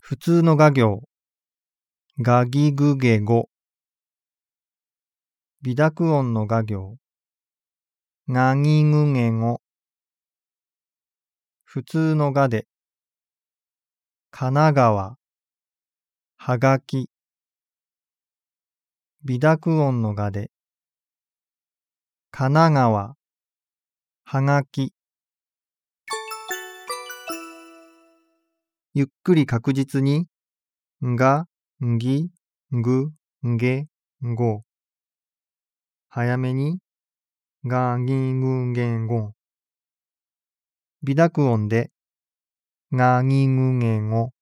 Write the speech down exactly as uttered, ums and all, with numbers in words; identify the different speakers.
Speaker 1: 普通の画行、がぎぐげご。微濁音の画行、がぎぐげご。普通のがで、神奈川、はがき。微濁音のがで、神奈川、はがき。ゆっくり確実に、が、ぎ、ぐ、げ、ご。早めに、が、ぎ、ぐ、げ、ご。微濁音で、が、ぎ、ぐ、げ、ご。